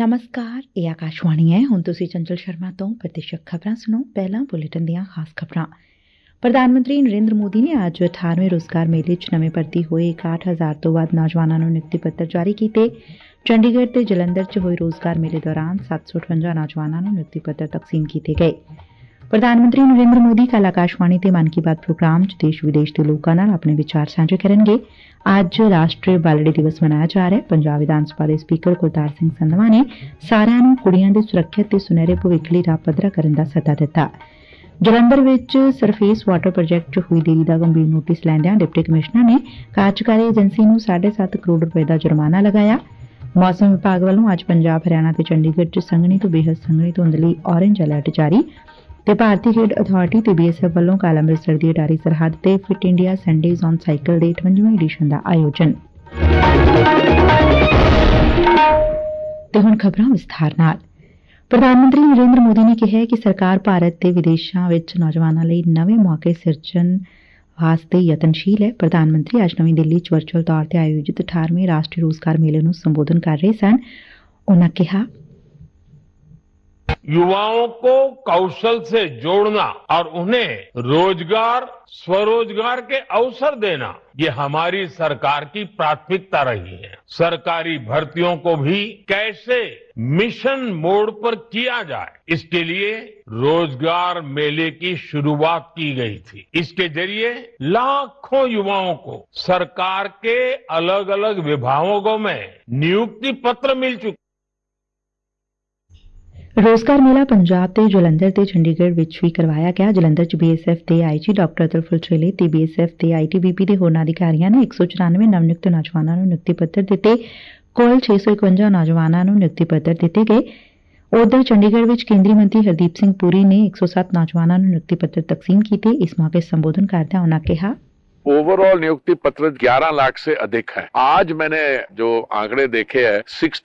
ਨਮਸਕਾਰ, ਇਹ ਆਕਾਸ਼ਵਾਣੀ ਹੈ। ਹੁਣ ਤੁਸੀਂ ਚੰਚਲ ਸ਼ਰਮਾ ਤੋਂ ਪ੍ਰਤੀਸ਼ਤ ਖਬਰਾਂ ਸੁਣੋ। ਪਹਿਲਾਂ ਬੁਲੇਟਿਨ ਦੀਆਂ ਖਾਸ ਖਬਰਾਂ। ਪ੍ਰਧਾਨ ਮੰਤਰੀ ਨਰਿੰਦਰ ਮੋਦੀ ਨੇ ਅੱਜ 18ਵੇਂ ਰੋਜ਼ਗਾਰ ਮੇਲੇ 'ਚ ਨਵੇਂ ਭਰਤੀ ਹੋਏ 61,000 ਤੋਂ ਵੱਧ ਨੌਜਵਾਨਾਂ ਨੂੰ ਨਿਯੁਕਤੀ ਪੱਤਰ ਜਾਰੀ ਕੀਤੇ। ਚੰਡੀਗੜ੍ਹ ਤੇ ਜਲੰਧਰ 'ਚ ਹੋਏ ਰੋਜ਼ਗਾਰ ਮੇਲੇ ਦੌਰਾਨ 758 ਨੌਜਵਾਨਾਂ ਨੂੰ ਨਿਯੁਕਤੀ ਪੱਤਰ ਤਕਸੀਮ ਕੀਤੇ ਗਏ। ਪ੍ਰਧਾਨ ਮੰਤਰੀ ਨਰਿੰਦਰ ਮੋਦੀ ਕੱਲ੍ਹ ਆਕਾਸ਼ਵਾਣੀ ਤੇ ਮਨ ਕੀ ਬਾਤ ਪ੍ਰੋਗਰਾਮ 'ਚ ਦੇਸ਼ ਵਿਦੇਸ਼ ਦੇ ਲੋਕਾਂ ਨਾਲ ਆਪਣੇ ਵਿਚਾਰ ਸਾਂਝੇ ਕਰਨਗੇ। ਅੱਜ ਰਾਸ਼ਟਰੀ ਬਾਲੜੀ ਦਿਵਸ ਮਨਾਇਆ ਜਾ ਰਿਹਾ। ਪੰਜਾਬ ਵਿਧਾਨ ਸਭਾ ਦੇ ਸਪੀਕਰ ਕੁਲਤਾਰ ਸਿੰਘ ਸੰਧਵਾਂ ਨੇ ਸਾਰਿਆਂ ਨੂੰ ਕੁੜੀਆਂ ਦੇ ਸੁਰੱਖਿਅਤ ਤੇ ਸੁਨਹਿਰੇ ਭਵਿੱਖ ਲਈ ਰਾਹ ਪੱਧਰਾ ਕਰਨ ਦਾ ਸੱਦਾ ਦਿੱਤਾ। ਜਲੰਧਰ ਵਿੱਚ ਸਰਫੇਸ ਵਾਟਰ ਪ੍ਰੋਜੈਕਟ 'ਚ ਹੋਈ ਦੇਰੀ ਦਾ ਗੰਭੀਰ ਨੋਟਿਸ ਲੈਂਦਿਆਂ ਡਿਪਟੀ ਕਮਿਸ਼ਨਰ ਨੇ ਕਾਰਜਕਾਰੀ ਏਜੰਸੀ ਨੂੰ 7.5 ਕਰੋੜ ਰੁਪਏ ਦਾ ਜੁਰਮਾਨਾ ਲਗਾਇਆ। ਮੌਸਮ ਵਿਭਾਗ ਵੱਲੋਂ ਅੱਜ ਪੰਜਾਬ, ਹਰਿਆਣਾ ਤੇ ਚੰਡੀਗੜ੍ਹ 'ਚ ਸੰਘਣੀ ਤੋਂ ਬੇਹੱਦ ਸੰਘਣੀ ਧੁੰਦ ਲਈ ਔਰੇਂਜ ਅਲਰਟ ਜਾਰੀ ਤੇ ਭਾਰਤੀ ਖੇਡ ਅਥਾਰਟੀ ਤੇ BSF ਵੱਲੋਂ ਕੱਲ੍ਹ ਅੰਮ੍ਰਿਤਸਰ ਦੀ ਅਟਾਰੀ ਸਰਹੱਦ ਤੇ fit India Sundays on cycle ਦੇ 58ਵੇਂ ਐਡੀਸ਼ਨ ਦਾ ਆਯੋਜਨ। ਤੇ ਹੁਣ ਖਬਰਾਂ ਵਿਸਥਾਰ ਨਾਲ। ਪ੍ਰਧਾਨ ਮੰਤਰੀ ਨਰਿੰਦਰ ਮੋਦੀ ਨੇ ਕਿਹਾ ਕਿ ਸਰਕਾਰ ਭਾਰਤ ਤੇ ਵਿਦੇਸ਼ਾਂ ਵਿੱਚ ਨੌਜਵਾਨਾਂ ਲਈ ਨਵੇਂ ਮੌਕੇ ਸਿਰਜਣ ਵਾਸਤੇ ਯਤਨਸ਼ੀਲ ਹੈ। ਪ੍ਰਧਾਨ ਮੰਤਰੀ ਅੱਜ ਨਵੀਂ ਦਿੱਲੀ 'ਚ ਵਰਚੁਅਲ ਤੌਰ ਤੇ ਆਯੋਜਿਤ 18ਵੇਂ ਰਾਸ਼ਟਰੀ ਰੋਜ਼ਗਾਰ ਮੇਲੇ ਨੂੰ ਸੰਬੋਧਨ ਕਰ ਰਹੇ ਸਨ। ਉਨ੍ਹਾਂ ਕਿਹਾ, युवाओं को कौशल से जोड़ना और उन्हें रोजगार, स्वरोजगार के अवसर देना, ये हमारी सरकार की प्राथमिकता रही है। सरकारी भर्तियों को भी कैसे मिशन मोड पर किया जाए, इसके लिए रोजगार मेले की शुरुआत की गई थी। इसके जरिए लाखों युवाओं को सरकार के अलग अलग विभागों में नियुक्ति पत्र मिल चुके। ਰੋਜ਼ਗਾਰ ਮੇਲਾ ਪੰਜਾਬ ਤੇ ਜਲੰਧਰ ਤੇ ਚੰਡੀਗੜ੍ਹ ਵਿੱਚ ਵੀ ਕਰਵਾਇਆ ਗਿਆ। ਜਲੰਧਰ 'ਚ BSF ਦੇ IG ਡਾਕਟਰ ਅਤੁਲ ਫੁਲਚੇਲੇ ਤੇ BSF ਦੇ ITBP ਦੇ ਹੋਰਨਾਂ ਅਧਿਕਾਰੀਆਂ ਨੇ 194 ਨਵ-ਨਿਯੁਕਤ ਨੌਜਵਾਨਾਂ ਨੂੰ ਨਿਯੁਕਤੀ ਪੱਤਰ ਦਿੱਤੇ। ਕੁੱਲ 651 ਨੌਜਵਾਨਾਂ ਨੂੰ ਨਿਯੁਕਤੀ ਪੱਤਰ ਦਿੱਤੇ ਗਏ। ਉਧਰ ਚੰਡੀਗੜ੍ਹ ਵਿੱਚ ਕੇਂਦਰੀ ਮੰਤਰੀ ਹਰਦੀਪ ਸਿੰਘ ਪੁਰੀ ਨੇ 107 ਨੌਜਵਾਨਾਂ ਨੂੰ ਨਿਯੁਕਤੀ ਪੱਤਰ ਤਕਸੀਮ ਕੀਤੇ। ਇਸ ਮੌਕੇ ਸੰਬੋਧਨ ਕਰਦਿਆਂ ਉਨ੍ਹਾਂ किहा, ओवरऑल नियुक्ति पत्र 11 लाख से अधिक है। आज मैंने जो आंकड़े देखे हैं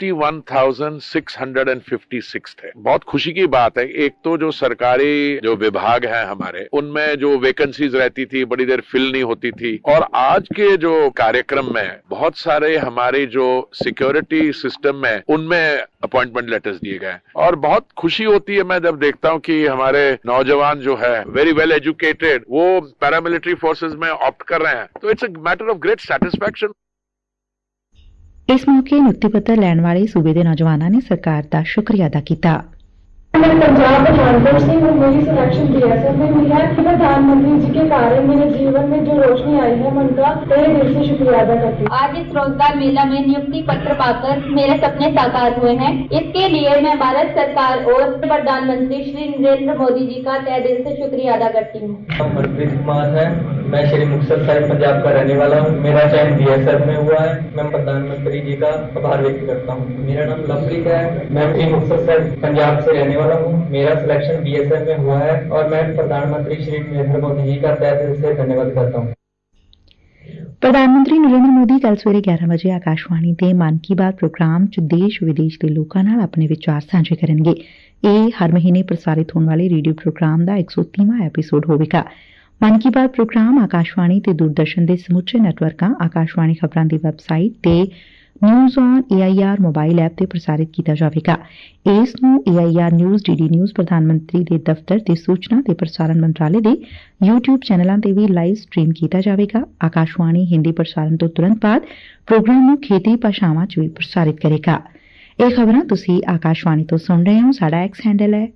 61,656 थे। बहुत खुशी की बात है। एक तो जो सरकारी जो विभाग है हमारे, उनमें जो वैकेंसीज रहती थी बड़ी देर फिल नहीं होती थी, और आज के जो कार्यक्रम में बहुत सारे हमारे जो सिक्योरिटी सिस्टम में उनमें अपॉइंटमेंट लेटर्स दिए गए, और बहुत खुशी होती है मैं जब देखता हूं कि हमारे नौजवान जो है वेरी वेल एजुकेटेड, वो पैरामिलिट्री फोर्सेज में ऑप्ट कर रहे हैं। तो it's a matter of great satisfaction. इस मौके नियुक्ति पत्र लैण वाले सूबे के नौजवानों ने सरकार का शुक्रिया अदा किया। मैं पंजाब पठानकोट से हूँ। मेरी सिलेक्शन BSF में हुई है। प्रधानमंत्री जी के कारण मेरे जीवन में जो रोशनी आई है, मैं उनका तहे दिल से शुक्रिया अदा करती हूँ। आज इस रोजगार मेला में नियुक्ति पत्र पाकर मेरे सपने साकार हुए हैं। इसके लिए मैं भारत सरकार और प्रधानमंत्री श्री नरेंद्र मोदी जी का तहे दिल से शुक्रिया अदा करती हूँ। मनप्रीत कुमार है, मैं श्री मुक्तसर साहिब पंजाब का रहने वाला हूँ। मेरा चयन BSF में हुआ है। मैं प्रधानमंत्री जी का आभार व्यक्त करता हूँ। मेरा नाम लवप्रीत है, मैं श्री मुक्तसर साहिब पंजाब से रहने वाला हूँ। मेरा सिलेक्शन BSF में हुआ है और मैं प्रधानमंत्री श्री नरेंद्र मोदी जी का तहे दिल से धन्यवाद करता हूँ। ਪ੍ਰਧਾਨ ਮੰਤਰੀ ਨਰਿੰਦਰ ਮੋਦੀ ਕੱਲ੍ਹ ਸਵੇਰੇ 11 ਵਜੇ ਆਕਾਸ਼ਵਾਣੀ ਤੇ ਮਨ ਕੀ ਬਾਤ ਪ੍ਰੋਗਰਾਮ 'ਚ ਦੇਸ਼ ਵਿਦੇਸ਼ ਦੇ ਲੋਕਾਂ ਨਾਲ ਆਪਣੇ ਵਿਚਾਰ ਸਾਂਝੇ ਕਰਨਗੇ। ਇਹ ਹਰ ਮਹੀਨੇ ਪ੍ਰਸਾਰਿਤ ਹੋਣ ਵਾਲੇ ਰੇਡੀਓ ਪ੍ਰੋਗਰਾਮ ਦਾ 130ਵਾਂ ਐਪੀਸੋਡ ਹੋਵੇਗਾ। ਮਨ ਕੀ ਬਾਤ ਪ੍ਰੋਗਰਾਮ ਆਕਾਸ਼ਵਾਣੀ ਤੇ ਦੂਰਦਰਸ਼ਨ ਦੇ ਸਮੁੱਚੇ ਨੈਟਵਰਕਾਂ, ਆਕਾਸ਼ਵਾਣੀ ਖਬਰਾਂ ਦੀ ਵੈਬਸਾਈਟ ਤੇ news on AIR mobile app ਤੇ ਪ੍ਰਸਾਰਿਤ ਕੀਤਾ ਜਾਵੇਗਾ। ਇਸ ਨੂੰ AIR ਨਿਊਜ਼, DD ਨਿਊਜ਼, ਪ੍ਰਧਾਨ ਮੰਤਰੀ ਦੇ ਦਫ਼ਤਰ ਤੇ ਸੂਚਨਾ ਤੇ ਪ੍ਰਸਾਰਣ ਮੰਤਰਾਲੇ ਦੇ YouTube ਚੈਨਲਾਂ ਤੇ ਵੀ ਲਾਈਵ ਸਟ੍ਰੀਮ ਕੀਤਾ ਜਾਵੇਗਾ। ਆਕਾਸ਼ਵਾਣੀ ਹਿੰਦੀ ਪ੍ਰਸਾਰਣ ਤੋਂ ਤੁਰੰਤ ਬਾਅਦ ਪ੍ਰੋਗਰਾਮ ਨੂੰ ਖੇਤਰੀ ਭਾਸ਼ਾਵਾਂ 'ਚ ਵੀ ਪ੍ਰਸਾਰਿਤ ਕਰੇਗਾ। ਇਹ ਖਬਰਾਂ ਤੁਸੀਂ ਆਕਾਸ਼ਵਾਣੀ ਤੋਂ ਸੁਣ ਰਹੇ ਹੋ। ਸਾਡਾ X ਹੈਂਡਲ ਹੈ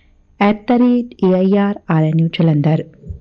@AIRRNU ਜਲੰਧਰ।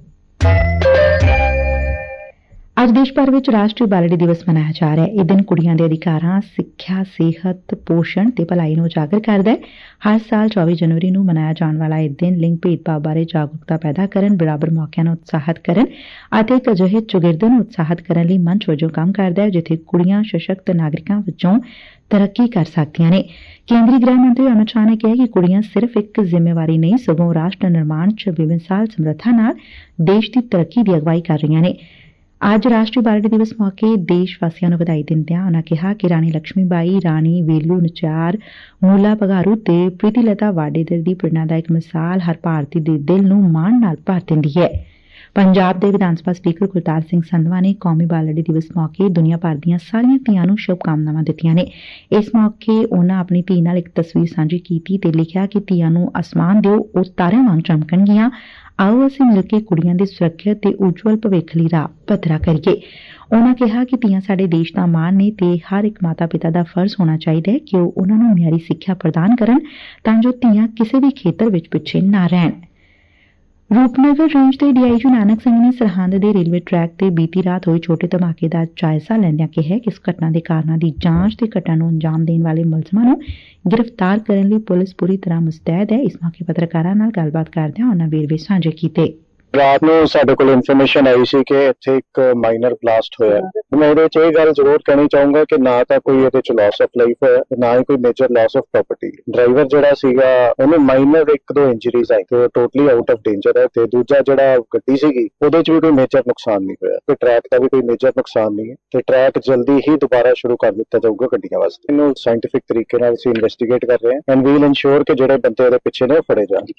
ਅੱਜ ਦੇਸ਼ ਭਰ ਵਿੱਚ ਰਾਸ਼ਟਰੀ ਬਾਲੜੀ ਦਿਵਸ ਮਨਾਇਆ ਜਾ ਰਿਹਾ ਹੈ। ਇਹ ਦਿਨ ਕੁੜੀਆਂ ਦੇ ਅਧਿਕਾਰਾਂ, ਸਿੱਖਿਆ, ਸਿਹਤ, ਪੋਸ਼ਣ ਤੇ ਭਲਾਈ ਨੂੰ ਉਜਾਗਰ ਕਰਦਾ ਹੈ। ਹਰ ਸਾਲ 24 ਜਨਵਰੀ ਨੂੰ ਮਨਾਇਆ ਜਾਣ ਵਾਲਾ ਇਹ ਦਿਨ ਲਿੰਗ ਭੇਦਭਾਵ ਬਾਰੇ ਜਾਗਰੂਕਤਾ ਪੈਦਾ ਕਰਨ, ਬਰਾਬਰ ਮੌਕਿਆਂ ਨੂੰ ਉਤਸ਼ਾਹਿਤ ਕਰਨ ਅਤੇ ਇੱਕ ਅਜਿਹੇ ਚੌਗਿਰਦੇ ਨੂੰ ਉਤਸ਼ਾਹਿਤ ਕਰਨ ਲਈ ਮੰਚ ਵਜੋਂ ਕੰਮ ਕਰਦਾ ਹੈ ਜਿੱਥੇ ਕੁੜੀਆਂ ਸਸ਼ਕਤ ਨਾਗਰਿਕਾਂ ਵਜੋਂ ਤਰੱਕੀ ਕਰ ਸਕਦੀਆਂ ਨੇ। ਕੇਂਦਰੀ ਗ੍ਰਹਿ ਮੰਤਰੀ ਅਮਿਤ ਸ਼ਾਹ ਨੇ ਕਿਹਾ ਕਿ ਕੁੜੀਆਂ ਸਿਰਫ ਇੱਕ ਜ਼ਿੰਮੇਵਾਰੀ ਨਹੀਂ, ਸਗੋਂ ਰਾਸ਼ਟਰ ਨਿਰਮਾਣ 'ਚ ਬੇਮਿਸਾਲ ਸਮਰੱਥਾ ਨਾਲ ਦੇਸ਼ ਦੀ ਤਰੱਕੀ ਦੀ ਅਗਵਾਈ ਕਰ ਰਹੀਆਂ ਨੇ। ਅੱਜ ਰਾਸ਼ਟਰੀ ਬਾਲੜੀ ਦਿਵਸ ਮੌਕੇ ਦੇਸ਼ ਵਾਸੀਆਂ ਨੂੰ ਵਧਾਈ ਦਿੰਦਿਆਂ ਉਨ੍ਹਾਂ ਕਿਹਾ ਕਿ ਰਾਣੀ ਲక్ష్ਮੀ ਬਾਈ, ਰਾਣੀ ਵੇਲੂ ਨਚਿਆਰ, ਮੂਲਾ ਭਗਾਰੂ ਤੇ ਪ੍ਰੀਤੀਲਤਾ ਵਾਡੇਦਰ ਦੀ ਪ੍ਰੇਰਣਾਦਾਇਕ ਮਿਸਾਲ ਹਰ ਭਾਰਤੀ ਦੇ ਦਿਲ ਨੂੰ ਮਾਣ ਨਾਲ ਭਰ ਦਿੰਦੀ ਹੈ। ਪੰਜਾਬ ਦੇ ਵਿਧਾਨ ਸਭਾ ਸਪੀਕਰ ਕੁਲਤਾਰ ਸਿੰਘ ਸੰਧਵਾ ਨੇ ਕੌਮੀ ਬਾਲੜੀ ਦਿਵਸ ਮੌਕੇ ਦੁਨੀਆ ਭਰ ਦੀਆਂ ਸਾਰੀਆਂ ਧੀਆਂ ਨੂੰ ਸ਼ੁਭਕਾਮਨਾਵਾਂ ਦਿੱਤੀਆਂ ਨੇ। ਇਸ ਮੌਕੇ ਉਨ੍ਹਾਂ ਆਪਣੀ ਧੀ ਨਾਲ ਇੱਕ ਤਸਵੀਰ ਸਾਂਝੀ ਕੀਤੀ ਤੇ ਲਿਖਿਆ ਕਿ ਧੀਆਂ ਨੂੰ ਅਸਮਾਨ ਦਿਓ, ਉਹ ਤਾਰਿਆਂ ਵਾਂਗ ਚਮਕਣਗੀਆਂ। ਆਓ ਅਸੀਂ ਮਿਲ ਕੇ ਕੁੜੀਆਂ ਦੇ ਸੁਰੱਖਿਅਤ ਤੇ ਉਜਵਲ ਭਵਿੱਖ ਲਈ ਰਾਹ ਪੱਧਰਾ ਕਰੀਏ। ਉਨ੍ਹਾਂ ਕਿਹਾ ਕਿ ਧੀਆਂ ਸਾਡੇ ਦੇਸ਼ ਦਾ ਮਾਣ ਨੇ ਤੇ ਹਰ ਇੱਕ ਮਾਤਾ ਪਿਤਾ ਦਾ ਫਰਜ਼ ਹੋਣਾ ਚਾਹੀਦਾ ਹੈ ਕਿ ਉਹ ਉਨ੍ਹਾਂ ਨੂੰ ਮਿਆਰੀ ਸਿੱਖਿਆ ਪ੍ਰਦਾਨ ਕਰਨ ਤਾਂ ਜੋ ਧੀਆਂ ਕਿਸੇ ਵੀ ਖੇਤਰ ਵਿੱਚ ਪਿੱਛੇ ਨਾ ਰਹਿਣ। ਰੂਪਨਗਰ ਰੇਂਜ ਦੇ ਡੀਆਈਜੀ ਨਾਨਕ ਸਿੰਘ ਨੇ ਸਰਹੰਦ ਦੇ ਰੇਲਵੇ ਟਰੈਕ ਤੇ ਬੀਤੀ ਰਾਤ ਹੋਏ ਛੋਟੇ ਧਮਾਕੇ ਦਾ ਜਾਇਜ਼ਾ ਲੈਂਦਿਆਂ ਕਿਹਾ ਕਿ ਇਸ ਘਟਨਾ ਦੇ ਕਾਰਨਾਂ ਦੀ ਜਾਂਚ ਤੇ ਘਟਨਾ ਨੂੰ ਅੰਜਾਮ ਦੇਣ ਵਾਲੇ ਮੁਲਜ਼ਮਾਂ ਨੂੰ ਗ੍ਰਿਫਤਾਰ ਕਰਨ ਲਈ ਪੁਲਿਸ ਪੂਰੀ ਤਰ੍ਹਾਂ ਮੁਸਤੈਦ ਹੈ। ਇਸ ਮੌਕੇ ਪੱਤਰਕਾਰਾਂ ਨਾਲ ਗੱਲਬਾਤ ਕਰਦਿਆਂ ਉਨ੍ਹਾਂ ਵੇਰਵੇ ਸਾਂਝੇ ਕੀਤੇ। ਰਾਤ ਨੂੰ ਸਾਡੇ ਕੋਲ ਇਨਫੋਰਮੇਸ਼ਨ ਆਈ ਸੀ ਕਿ ਇੱਥੇ ਇੱਕ ਮਾਈਨਰ ਬਲਾਸਟ ਹੋਇਆ। ਮੈਂ ਇਹਦੇ 'ਚ ਇਹ ਗੱਲ ਜ਼ਰੂਰ ਕਹਿਣੀ ਚਾਹੂੰਗਾ ਕਿ ਨਾ ਤਾਂ ਕੋਈ ਇਹਦੇ 'ਚ ਲਾਸ ਆਫ ਲਾਈਫ ਹੋਇਆ, ਨਾ ਹੀ ਕੋਈ major loss of property. Driver ਜਿਹੜਾ ਸੀਗਾ ਉਹਨੂੰ ਮਾਈਨਰ 1-2 ਇੰਜਰੀਜ਼ ਆਈ ਤੇ ਟੋਟਲੀ ਆਊਟ ਆਫ ਡੇਂਜਰ ਹੈ। ਤੇ ਦੂਜਾ ਜਿਹੜਾ ਗੱਡੀ ਸੀਗੀ ਉਹਦੇ 'ਚ ਵੀ ਕੋਈ ਮੇਜਰ ਨੁਕਸਾਨ ਨਹੀਂ ਹੋਇਆ ਤੇ ਟਰੈਕ ਦਾ ਵੀ ਕੋਈ ਮੇਜਰ ਨੁਕਸਾਨ ਨਹੀਂ ਹੈ ਤੇ ਟਰੈਕ ਜਲਦੀ ਹੀ ਦੁਬਾਰਾ ਸ਼ੁਰੂ ਕਰ ਦਿੱਤਾ ਜਾਊਗਾ ਗੱਡੀਆਂ ਵਾਸਤੇ। ਇਹਨੂੰ ਸਾਇੰਟੀਫਿਕ ਤਰੀਕੇ ਨਾਲ ਅਸੀਂ ਇਨਵੈਸਟੀਗੇਟ ਕਰ ਰਹੇ ਹਾਂ ਐਂਡ ਵੀਲ ਇਨਸ਼ੋਰ ਕਿ ਜਿਹੜੇ ਬੰਦੇ ਉਹਦੇ ਪਿੱਛੇ ਨੇ ਉਹ ਫੜੇ ਜਾਣ।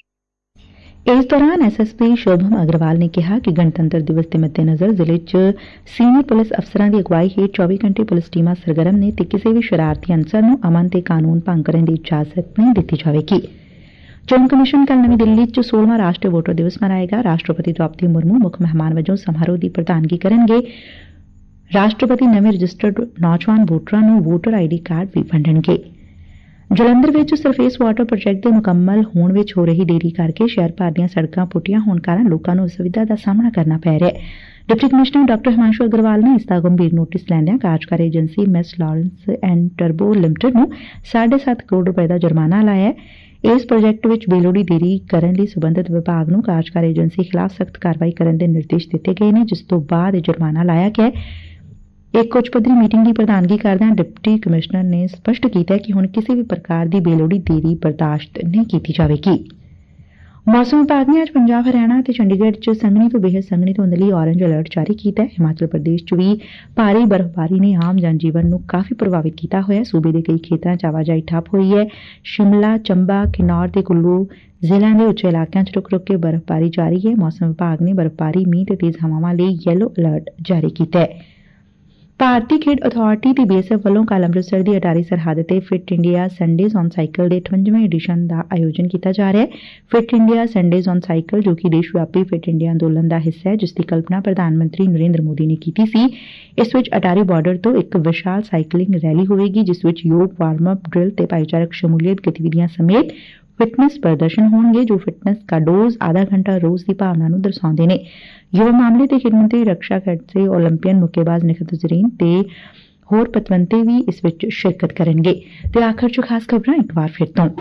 ਇਸ ਦੌਰਾਨ ਐਸਐਸਪੀ ਸ਼ੋਭਮ ਅਗਰਵਾਲ ਨੇ ਕਿਹਾ ਕਿ ਗਣਤੰਤਰ ਦਿਵਸ ਦੇ ਮੱਦੇਨਜ਼ਰ ਜ਼ਿਲ੍ਹੇ 'ਚ ਸੀਨੀਅਰ ਪੁਲਿਸ ਅਫਸਰਾਂ ਦੀ ਅਗਵਾਈ ਹੇਠ 24 ਘੰਟੇ ਪੁਲਿਸ ਟੀਮਾਂ ਸਰਗਰਮ ਨੇ ਤੇ ਕਿਸੇ ਵੀ ਸ਼ਰਾਰਤੀ ਅਨਸਰ ਨੂੰ ਅਮਨ ਤੇ ਕਾਨੂੰਨ ਭੰਗ ਕਰਨ ਦੀ ਇਜਾਜ਼ਤ ਨਹੀਂ ਦਿੱਤੀ ਜਾਵੇਗੀ। ਚੋਣ ਕਮਿਸ਼ਨ ਕੱਲ੍ਹ ਨਵੀਂ ਦਿੱਲੀ 'ਚ 16ਵਾਂ ਰਾਸ਼ਟਰੀ ਵੋਟਰ ਦਿਵਸ ਮਨਾਏਗਾ। ਰਾਸ਼ਟਰਪਤੀ ਦ੍ਰੌਪਦੀ ਮੁਰਮੂ ਮੁੱਖ ਮਹਿਮਾਨ ਵਜੋਂ ਸਮਾਰੋਹ ਦੀ ਪ੍ਰਧਾਨਗੀ ਕਰਨਗੇ। ਰਾਸ਼ਟਰਪਤੀ ਨਵੇਂ ਰਜਿਸਟਰਡ ਨੌਜਵਾਨ ਵੋਟਰਾਂ ਨੂੰ ਵੋਟਰ ਆਈਡੀ ਕਾਰਡ ਵੀ ਵੰਡਣਗੇ। ਜਲੰਧਰ ਵਿੱਚ ਸਰਫੇਸ ਵਾਟਰ ਪ੍ਰੋਜੈਕਟ ਦੇ ਮੁਕੰਮਲ ਹੋਣ ਵਿੱਚ ਹੋ ਰਹੀ ਦੇਰੀ ਕਰਕੇ ਸ਼ਹਿਰ ਭਰ ਦੀਆਂ ਸੜਕਾਂ ਪੁੱਟੀਆਂ ਹੋਣ ਕਾਰਨ ਲੋਕਾਂ ਨੂੰ ਅਸੁਵਿਧਾ ਦਾ ਸਾਹਮਣਾ ਕਰਨਾ ਪੈ ਰਿਹਾ ਹੈ। ਡਿਪਟੀ ਕਮਿਸ਼ਨਰ ਡਾ. ਹਿਮਾਂਸ਼ੂ ਅਗਰਵਾਲ ਨੇ ਇਸ ਦਾ ਗੰਭੀਰ ਨੋਟਿਸ ਲੈਂਦਿਆਂ ਕਾਰਜਕਾਰੀ agency Miss Lawrence and Turbo Limited ਨੂੰ 7.5 ਕਰੋੜ ਰੁਪਏ ਦਾ ਜੁਰਮਾਨਾ ਲਾਇਆ ਹੈ। ਇਸ ਪ੍ਰੋਜੈਕਟ ਵਿੱਚ ਬੇਲੋੜੀ ਦੇਰੀ ਕਰਨ ਲਈ ਸਬੰਧਤ ਵਿਭਾਗ ਨੂੰ ਕਾਰਜਕਾਰੀ ਏਜੰਸੀ ਖਿਲਾਫ ਸਖਤ ਕਾਰਵਾਈ ਕਰਨ ਦੇ ਨਿਰਦੇਸ਼ ਦਿੱਤੇ ਗਏ ਨੇ, ਜਿਸ ਤੋਂ ਬਾਅਦ ਇਹ ਜੁਰਮਾਨਾ ਲਾਇਆ ਗਿਆ ਹੈ। ਇੱਕ ਉੱਚ ਪੱਧਰੀ ਮੀਟਿੰਗ ਦੀ ਪ੍ਰਧਾਨਗੀ ਕਰਦਿਆਂ ਡਿਪਟੀ ਕਮਿਸ਼ਨਰ ਨੇ ਸਪਸ਼ਟ ਕੀਤਾ ਕਿ ਹੁਣ ਕਿਸੇ ਵੀ ਪ੍ਰਕਾਰ ਦੀ ਬੇਲੋੜੀ ਦੇਰੀ ਬਰਦਾਸ਼ਤ ਨਹੀਂ ਕੀਤੀ ਜਾਵੇਗੀ। ਮੌਸਮ ਵਿਭਾਗ ਨੇ ਅੱਜ ਪੰਜਾਬ, ਹਰਿਆਣਾ ਅਤੇ ਚੰਡੀਗੜ੍ਹ 'ਚ ਸੰਘਣੀ ਤੋਂ ਬੇਹੱਦ ਸੰਘਣੀ ਧੁੰਦ ਲਈ ਔਰੇਂਜ ਅਲਰਟ ਜਾਰੀ ਕੀਤਾ ਹੈ। ਹਿਮਾਚਲ ਪ੍ਰਦੇਸ਼ 'ਚ ਵੀ ਭਾਰੀ ਬਰਫ਼ਬਾਰੀ ਨੇ ਆਮ ਜਨਜੀਵਨ ਨੂੰ ਕਾਫੀ ਪ੍ਰਭਾਵਿਤ ਕੀਤਾ ਹੋਇਆ। ਸੂਬੇ ਦੇ ਕਈ ਖੇਤਰਾਂ 'ਚ ਆਵਾਜਾਈ ਠੱਪ ਹੋਈ ਹੈ। ਸ਼ਿਮਲਾ, ਚੰਬਾ, ਕਿਨੌਰ ਤੇ ਕੁੱਲੂ ਜ਼ਿਲ੍ਹਿਆਂ ਦੇ ਉੱਚੇ ਇਲਾਕਿਆਂ 'ਚ ਰੁਕ-ਰੁਕ ਕੇ ਬਰਫ਼ਬਾਰੀ ਜਾਰੀ ਹੈ। ਮੌਸਮ ਵਿਭਾਗ ਨੇ ਬਰਫ਼ਬਾਰੀ, ਮੀਂਹ ਤੇ ਤੇਜ਼ ਹਵਾਵਾਂ ਲਈ ਯੈਲੋ ਅਲਰਟ ਜਾਰੀ ਕੀਤਾ ਹੈ। ਭਾਰਤੀ ਖੇਡ ਅਥਾਰਟੀ ਤੇ ਬੀਐਸਐਫ ਵੱਲੋਂ ਕੱਲ੍ਹ ਅੰਮ੍ਰਿਤਸਰ ਦੀ ਅਟਾਰੀ ਸਰਹੱਦ ਤੇ fit India Sundays on cycle ਦੇ 58ਵੇਂ ਐਡੀਸ਼ਨ ਦਾ ਆਯੋਜਨ ਕੀਤਾ ਜਾ ਰਿਹਾ ਹੈ। Fit India Sundays on cycle, ਜੋ ਕਿ ਦੇਸ਼ ਵਿਆਪੀ ਫਿਟ ਇੰਡੀਆ ਅੰਦੋਲਨ ਦਾ ਹਿੱਸਾ ਹੈ, ਜਿਸ ਦੀ ਕਲਪਨਾ ਪ੍ਰਧਾਨ ਮੰਤਰੀ ਨਰਿੰਦਰ ਮੋਦੀ ਨੇ ਕੀਤੀ ਸੀ। ਇਸ ਵਿੱਚ ਅਟਾਰੀ ਬਾਰਡਰ ਤੋਂ ਇੱਕ ਵਿਸ਼ਾਲ ਸਾਈਕਲਿੰਗ ਰੈਲੀ ਹੋਵੇਗੀ, ਜਿਸ ਵਿੱਚ ਯੋਗ, ਵਾਰਮ-ਅਪ, ਡਰਿਲ ਤੇ ਭਾਈਚਾਰਕ ਸ਼ਮੂਲੀਅਤ ਗਤੀਵਿਧੀਆਂ ਸਮੇਤ ਫਿਟਨੈਸ ਪ੍ਰਦਰਸ਼ਨ ਹੋਣਗੇ, ਜੋ ਫਿਟਨੈਸ ਕਾ ਡੋਜ਼ ਆਧਾ ਘੰਟਾ ਰੋਜ਼ ਦੀ ਭਾਵਨਾ ਨੂੰ ਦਰਸਾਉਂਦੇ ਨੇ। ਯੁਵਾ ਮਾਮਲੇ ਤੇ ਖੇਡ ਮੰਤਰੀ ਰਕਸ਼ਾ ਖੜਸੇ, ਓਲੰਪੀਅਨ ਮੁੱਕੇਬਾਜ਼ ਨਿਖਤ ਜ਼ਰੀਨ ਤੇ ਹੋਰ ਪਤਵੰਤੇ ਵੀ ਇਸ ਵਿੱਚ ਸ਼ਿਰਕਤ ਕਰਨਗੇ। ਤੇ ਆਖਰ 'ਚ ਖਾਸ ਖਬਰਾਂ ਇੱਕ ਵਾਰ ਫਿਰ ਤੋਂ।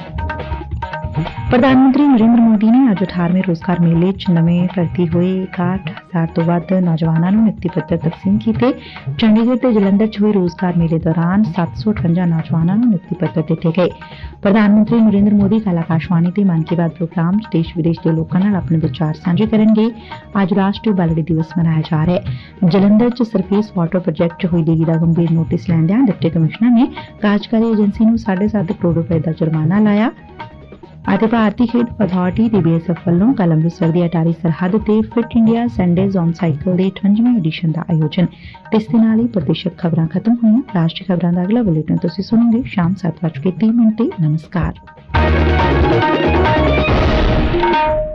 ਪ੍ਰਧਾਨ ਮੰਤਰੀ ਨਰਿੰਦਰ ਮੋਦੀ ਨੇ ਅੱਜ 18ਵੇਂ ਰੋਜ਼ਗਾਰ ਮੇਲੇ 'ਚ ਨਵੇਂ ਭਰਤੀ ਹੋਏ 61,000 ਤੋਂ ਵੱਧ ਨੌਜਵਾਨਾਂ ਨੂੰ ਨਿਯੁਕਤੀ ਪੱਤਰ ਤਕਸੀਮ ਕੀਤੇ। ਚੰਡੀਗੜ੍ਹ ਤੇ ਜਲੰਧਰ 'ਚ ਹੋਏ ਰੋਜ਼ਗਾਰ ਮੇਲੇ ਦੌਰਾਨ 758 ਨੌਜਵਾਨਾਂ ਨੂੰ ਨਿਯੁਕਤੀ ਪੱਤਰ ਦਿੱਤੇ ਗਏ। ਪ੍ਰਧਾਨ ਮੰਤਰੀ ਨਰਿੰਦਰ ਮੋਦੀ ਕੱਲ੍ਹ ਆਕਾਸ਼ਵਾਣੀ ਤੇ ਮਨ ਕੀ ਬਾਤ ਪ੍ਰੋਗਰਾਮ 'ਚ ਦੇਸ਼ ਵਿਦੇਸ਼ ਦੇ ਲੋਕਾਂ ਨਾਲ ਆਪਣੇ ਵਿਚਾਰ ਸਾਂਝੇ ਕਰਨਗੇ। ਅੱਜ ਰਾਸ਼ਟਰੀ ਬਾਲੜੀ ਦਿਵਸ ਮਨਾਇਆ ਜਾ ਰਿਹਾ ਹੈ। ਜਲੰਧਰ 'ਚ ਸਰਫੇਸ ਵਾਟਰ ਪ੍ਰੋਜੈਕਟ 'ਚ ਹੋਈ ਦੇਰੀ ਦਾ ਗੰਭੀਰ ਨੋਟਿਸ ਲੈਂਦਿਆਂ ਡਿਪਟੀ ਕਮਿਸ਼ਨਰ ਨੇ ਕਾਰਜਕਾਰੀ ਏਜੰਸੀ ਨੂੰ 7.5 ਕਰੋੜ ਰੁਪਏ ਦਾ ਜੁਰਮਾਨਾ ਲਾਇਆ। ਅਤੇ ਭਾਰਤੀ ਖੇਡ ਅਥਾਰਟੀ ਤੇ ਬੀਐਸਐਫ ਵੱਲੋਂ ਕੱਲ੍ਹ ਅੰਮ੍ਰਿਤਸਰ ਦੀ ਅਟਾਰੀ ਸਰਹੱਦ ਤੇ fit India Sundays on cycle ਦੇ 58ਵੇਂ ਐਡੀਸ਼ਨ ਦਾ ਆਯੋਜਨ। ਤੇ ਇਸ ਦੇ ਨਾਲ ਹੀ ਪ੍ਰਦੇਸ਼ਕ ਖਬਰਾਂ ਖਤਮ ਹੋਈਆਂ। ਰਾਸ਼ਟਰੀ ਖਬਰਾਂ ਦਾ ਅਗਲਾ ਬੁਲੇਟਿਨ ਤੁਸੀਂ ਸੁਣੋਗੇ ਸ਼ਾਮ 7:30 ਤੇ। ਨਮਸਕਾਰ।